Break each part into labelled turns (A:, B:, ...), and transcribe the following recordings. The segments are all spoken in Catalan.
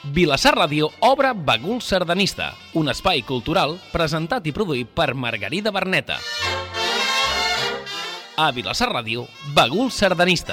A: Vilassar Ràdio obre Bagul Sardanista, un espai cultural presentat i produït per Margarida Berneta. A Vilassar Ràdio, Bagul Sardanista.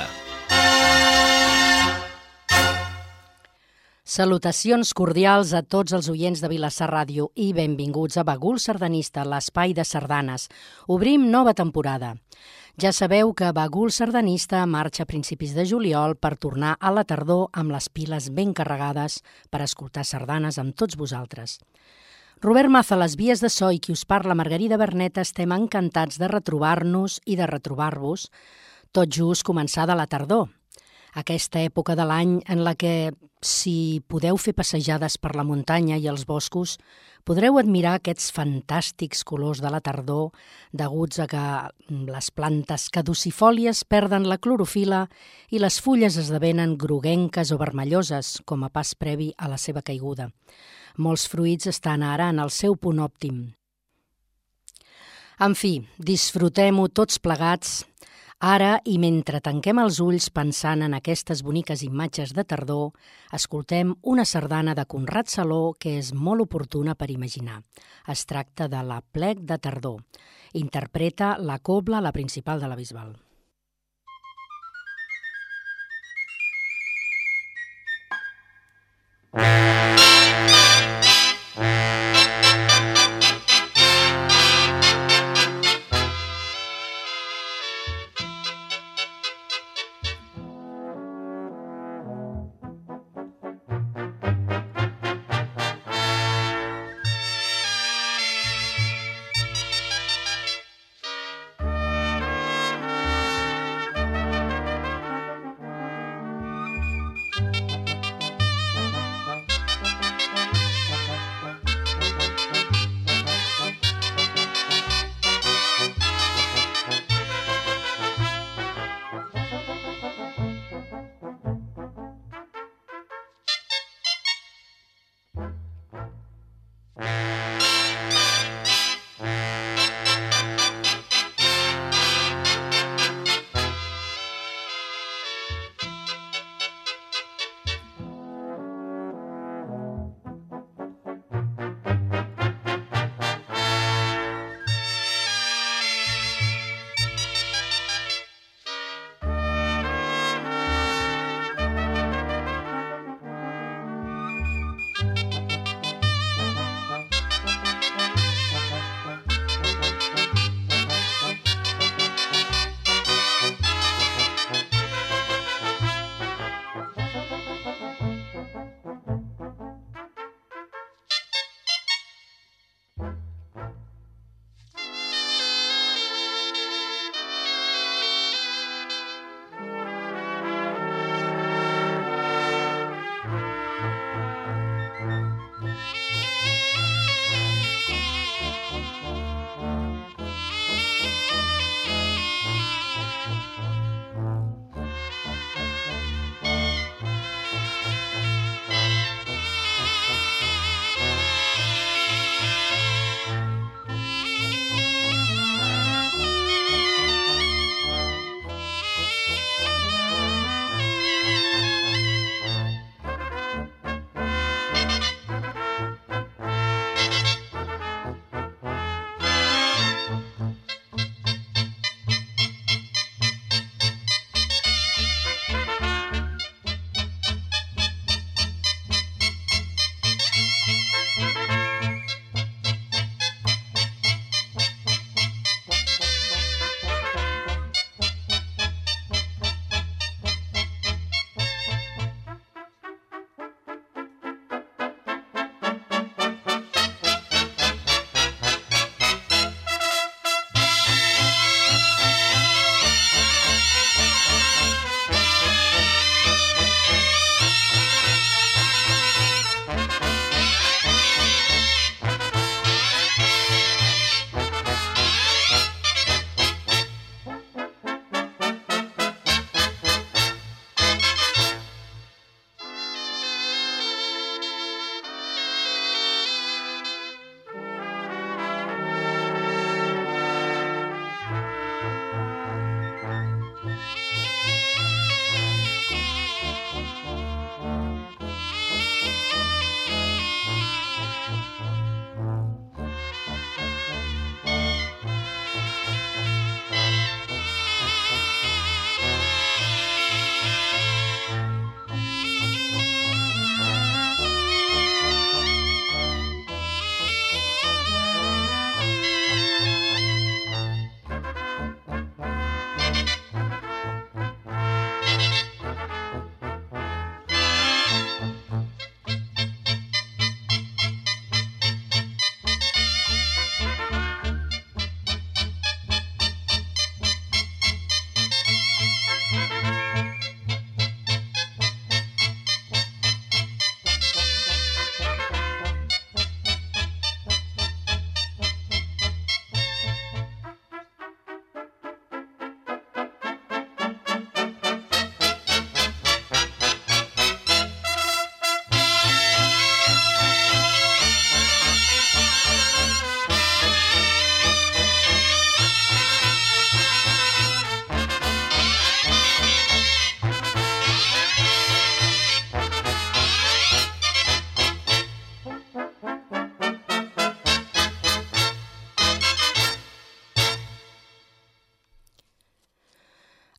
B: Salutacions cordials a tots els oients de Vilassar Ràdio i benvinguts a Bagul Sardanista, l'espai de sardanes. Obrim nova temporada. Ja sabeu que Bagul Sardanista marxa a principis de juliol per tornar a la tardor amb les piles ben carregades per escoltar sardanes amb tots vosaltres. Robert Maza, a les vies de so, i qui us parla, Margarida Berneta, estem encantats de retrobar-nos i de retrobar-vos tot just començada la tardor. Aquesta època de l'any en la que, si podeu fer passejades per la muntanya i els boscos, podreu admirar aquests fantàstics colors de la tardor deguts a que les plantes caducifòlies perden la clorofila i les fulles esdevenen groguenques o vermelloses, com a pas previ a la seva caiguda. Molts fruits estan ara en el seu punt òptim. En fi, disfrutem-ho tots plegats. Ara, i mentre tanquem els ulls pensant en aquestes boniques imatges de tardor, escoltem una sardana de Conrad Saló que és molt oportuna per imaginar. Es tracta de la Plec de Tardor. Interpreta la cobla, la principal de la Bisbal.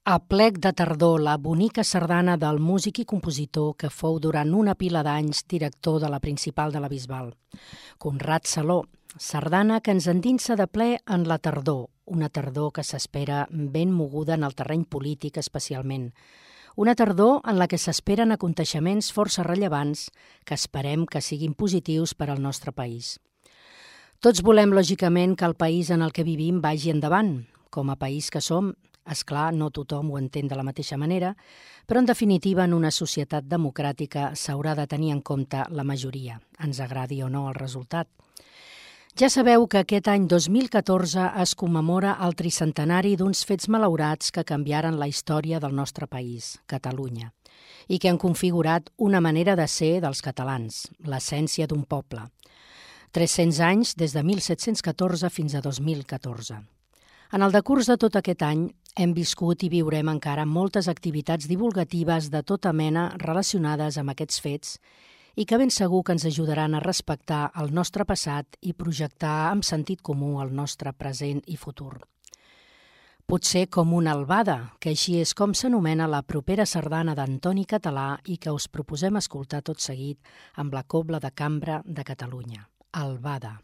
B: Aplec de tardor, la bonica sardana del músic i compositor que fou durant una pila d'anys director de la Principal de la Bisbal. Conrad Saló, sardana que ens endinsa de ple en la tardor, una tardor que s'espera ben moguda en el terreny polític especialment. Una tardor en la que s'esperen aconteixements força rellevants que esperem que siguin positius per al nostre país. Tots volem, lògicament, que el país en el que vivim vagi endavant. Com a país que som, és clar, no tothom ho entén de la mateixa manera, però en definitiva en una societat democràtica s'haurà de tenir en compte la majoria, ens agradi o no el resultat. Ja sabeu que aquest any 2014 es commemora el tricentenari d'uns fets malaurats que canviaren la història del nostre país, Catalunya, i que han configurat una manera de ser dels catalans, l'essència d'un poble. 300 anys des de 1714 fins a 2014. En el decurs de tot aquest any hem viscut i viurem encara moltes activitats divulgatives de tota mena relacionades amb aquests fets i que ben segur que ens ajudaran a respectar el nostre passat i projectar amb sentit comú el nostre present i futur. Potser com una albada, que així és com s'anomena la propera sardana d'Antoni Català i que us proposem escoltar tot seguit amb la Cobla de Cambra de Catalunya. Albada.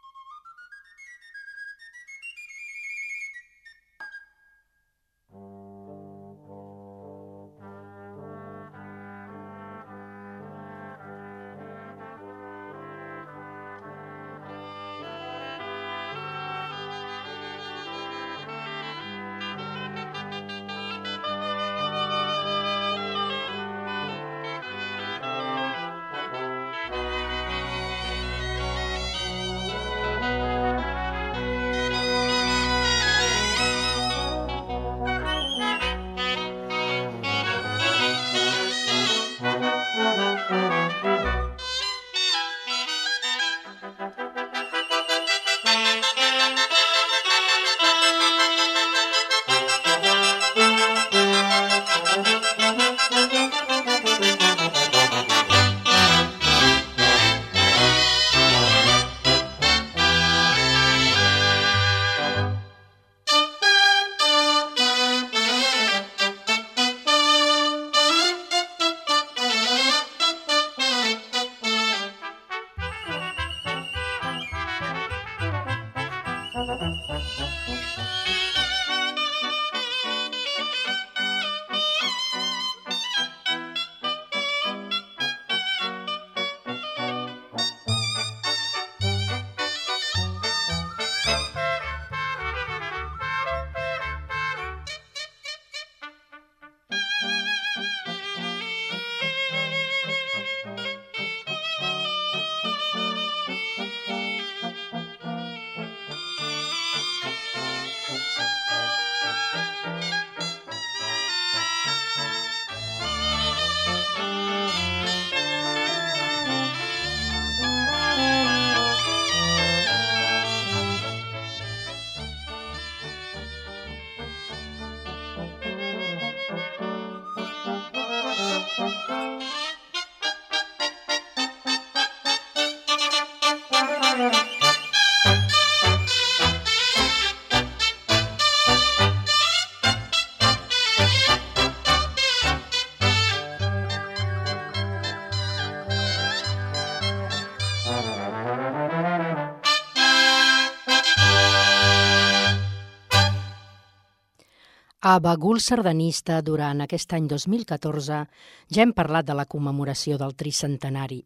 B: A Bagul Sardanista, durant aquest any 2014, ja hem parlat de la commemoració del tricentenari,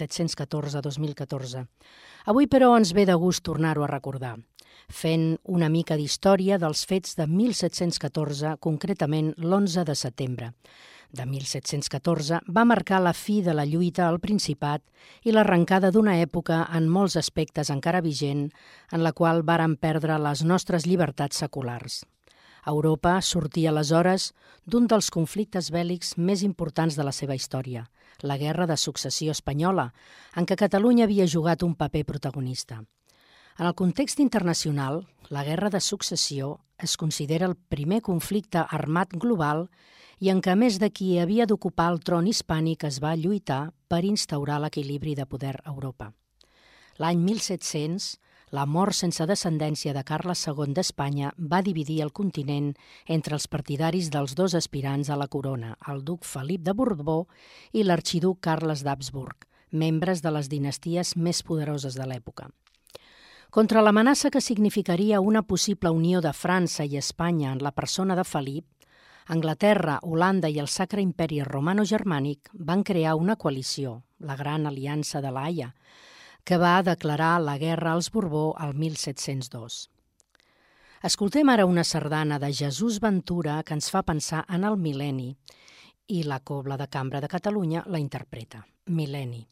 B: 1714-2014. Avui, però, ens ve de gust tornar-ho a recordar, fent una mica d'història dels fets de 1714, concretament l'11 de setembre. De 1714 va marcar la fi de la lluita al Principat i l'arrencada d'una època en molts aspectes encara vigent, en la qual varen perdre les nostres llibertats seculars. Europa sortia aleshores d'un dels conflictes bèl·lics més importants de la seva història, la Guerra de Successió Espanyola, en què Catalunya havia jugat un paper protagonista. En el context internacional, la Guerra de Successió es considera el primer conflicte armat global i en què, a més de qui havia d'ocupar el tron hispànic, es va lluitar per instaurar l'equilibri de poder a Europa. L'any 1700, La mort sense descendència de Carles II d'Espanya va dividir el continent entre els partidaris dels dos aspirants a la corona, el duc Felip de Borbó i l'arxiduc Carles d'Habsburg, membres de les dinasties més poderoses de l'època. Contra l'amenaça que significaria una possible unió de França i Espanya en la persona de Felip, Anglaterra, Holanda i el Sacre Imperi Romano-Germànic van crear una coalició, la Gran Aliança de la Haia, que va declarar la guerra als Borbó el 1702. Escoltem ara una sardana de Jesús Ventura que ens fa pensar en el mil·lenni i la Cobla de Cambra de Catalunya la interpreta. Mil·lenni.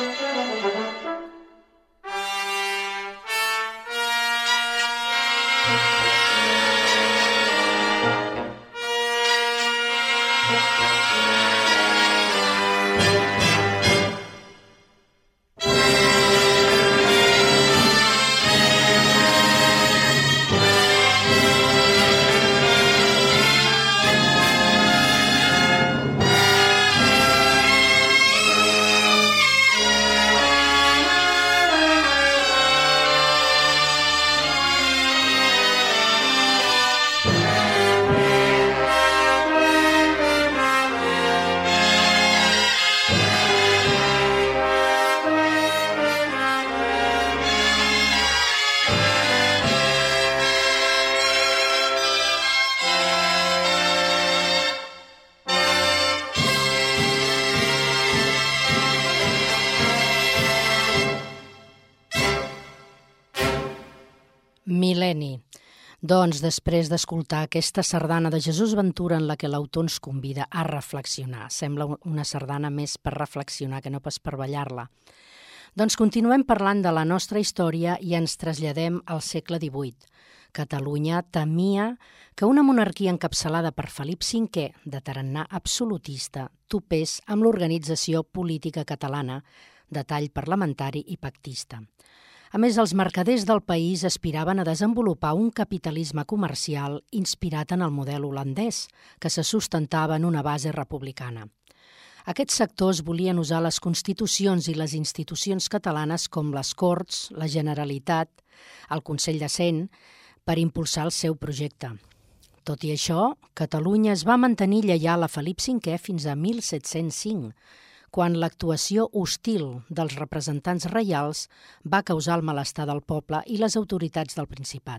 B: Mil·lenni. Doncs, després d'escoltar aquesta sardana de Jesús Ventura en la que l'autor ens convida a reflexionar, sembla una sardana més per reflexionar que no pas per ballar-la, doncs continuem parlant de la nostra història i ens traslladem al segle XVIII. Catalunya temia que una monarquia encapçalada per Felip V, de tarannà absolutista, topés amb l'organització política catalana, de tall parlamentari i pactista. A més, els mercaders del país aspiraven a desenvolupar un capitalisme comercial inspirat en el model holandès, que se sustentava en una base republicana. Aquests sectors volien usar les constitucions i les institucions catalanes com les Corts, la Generalitat, el Consell de Cent, per impulsar el seu projecte. Tot i això, Catalunya es va mantenir lleial a Felip V fins a 1705, quan l'actuació hostil dels representants reials va causar el malestar del poble i les autoritats del Principat.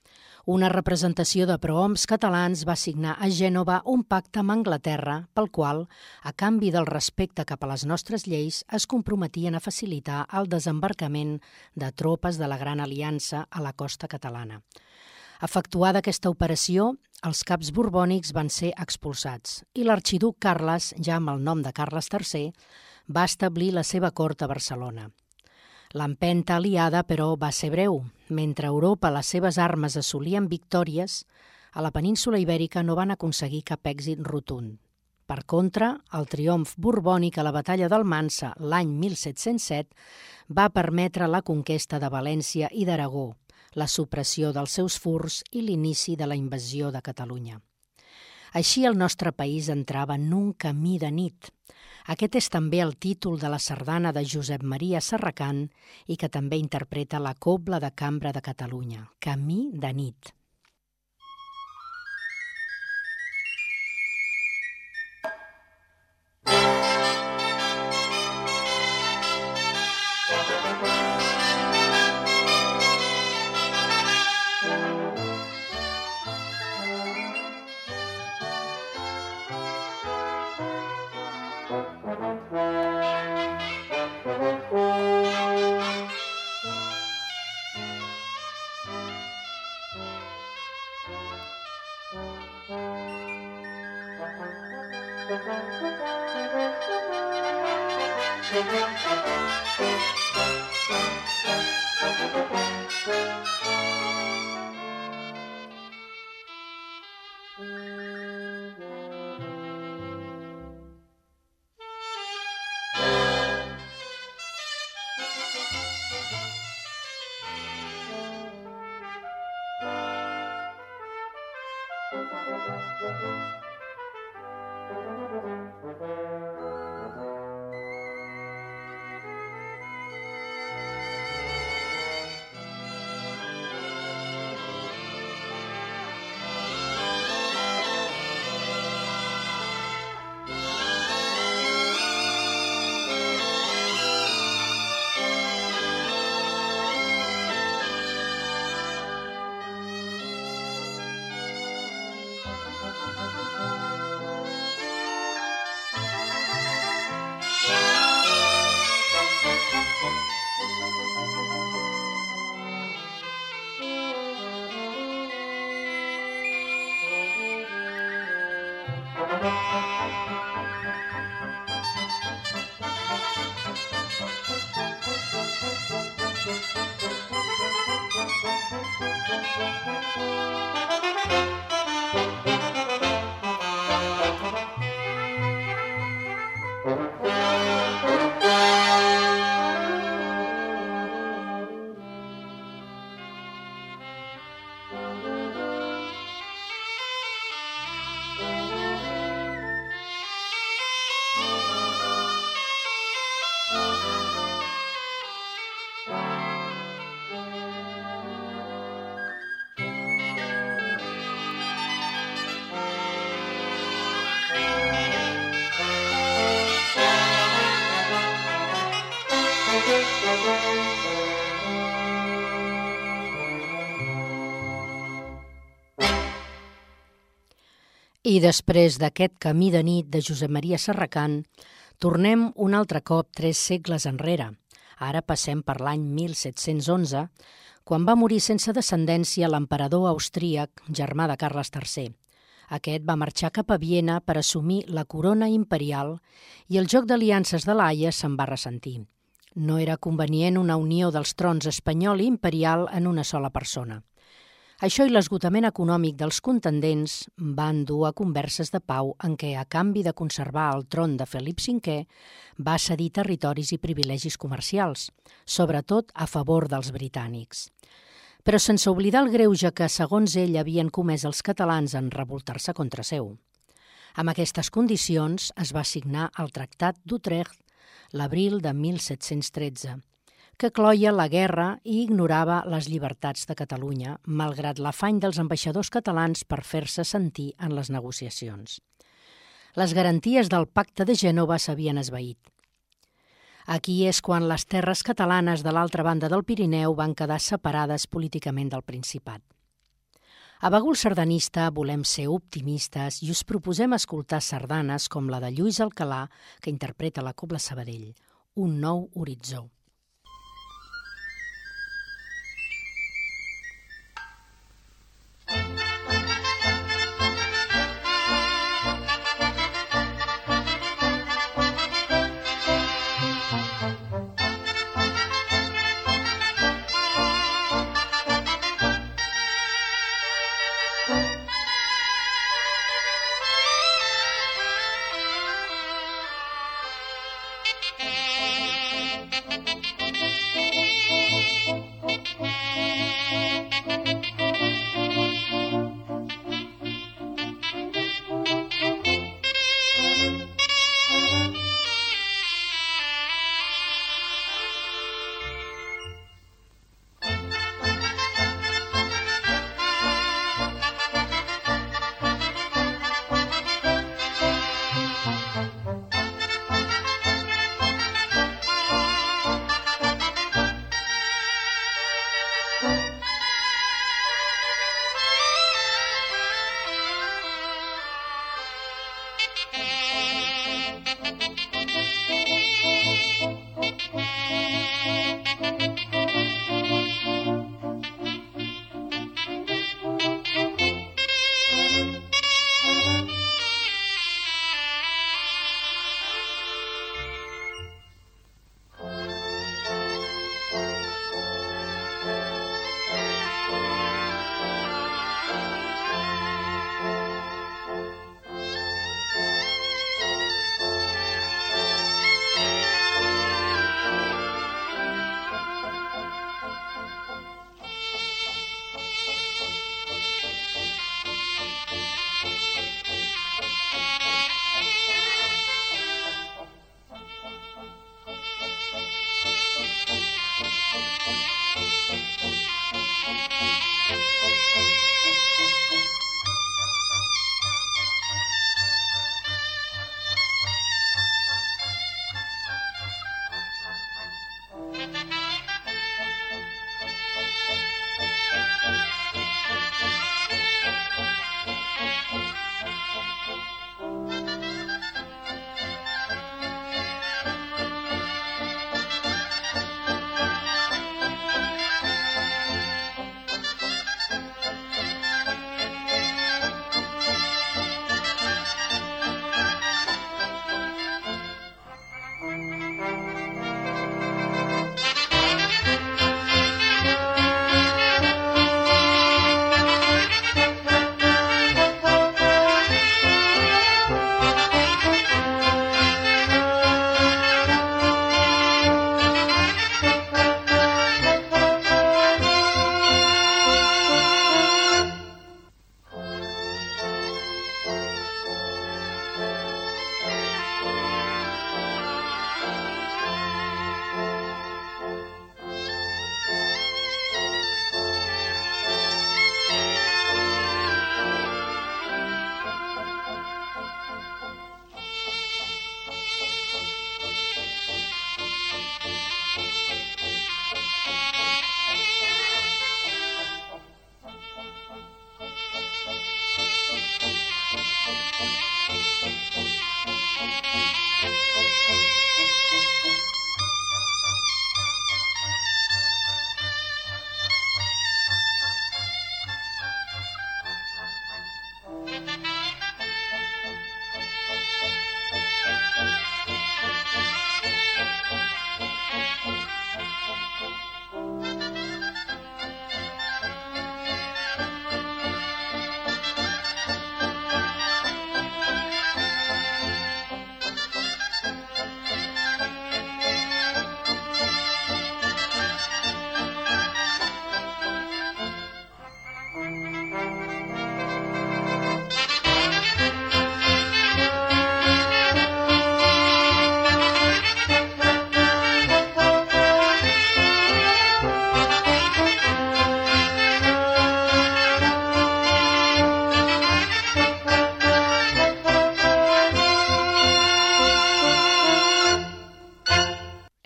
B: Una representació de prohoms catalans va signar a Gènova un pacte amb Anglaterra pel qual, a canvi del respecte cap a les nostres lleis, es comprometien a facilitar el desembarcament de tropes de la Gran Aliança a la costa catalana. Efectuada aquesta operació, els caps borbònics van ser expulsats i l'arxiduc Carles, ja amb el nom de Carles III, va establir la seva cort a Barcelona. L'empenta aliada, però, va ser breu. Mentre a Europa les seves armes assolien victòries, a la península ibèrica no van aconseguir cap èxit rotund. Per contra, el triomf borbònic a la batalla d'Almansa l'any 1707 va permetre la conquesta de València i d'Aragó, la supressió dels seus furs i l'inici de la invasió de Catalunya. Així el nostre país entrava en un camí de nit. Aquest és també el títol de la sardana de Josep Maria Serracant i que també interpreta la Cobla de Cambra de Catalunya, Camí de nit. I després d'aquest camí de nit de Josep Maria Serracant, tornem un altre cop 3 segles enrere. Ara passem per l'any 1711, quan va morir sense descendència l'emperador austríac, germà de Carles III. Aquest va marxar cap a Viena per assumir la corona imperial i el joc d'aliances de l'Haia se'n va ressentir. No era convenient una unió dels trons espanyol i imperial en una sola persona. Això i l'esgotament econòmic dels contendents van dur a converses de pau en què, a canvi de conservar el tron de Felip V, va cedir territoris i privilegis comercials, sobretot a favor dels britànics. Però sense oblidar el greuge que, segons ell, havien comès els catalans en revoltar-se contra seu. Amb aquestes condicions es va signar el Tractat d'Utrecht l'abril de 1713, que cloia la guerra i ignorava les llibertats de Catalunya, malgrat l'afany dels ambaixadors catalans per fer-se sentir en les negociacions. Les garanties del Pacte de Gènova s'havien esvaït. Aquí és quan les terres catalanes de l'altra banda del Pirineu van quedar separades políticament del Principat. A Bagul Sardanista volem ser optimistes i us proposem escoltar sardanes com la de Lluís Alcalà, que interpreta la Cobla Sabadell, Un nou horitzó.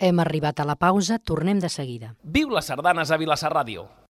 B: Hem arribat a la pausa, tornem de seguida.
A: Viu les sardanes a Vilassar Ràdio!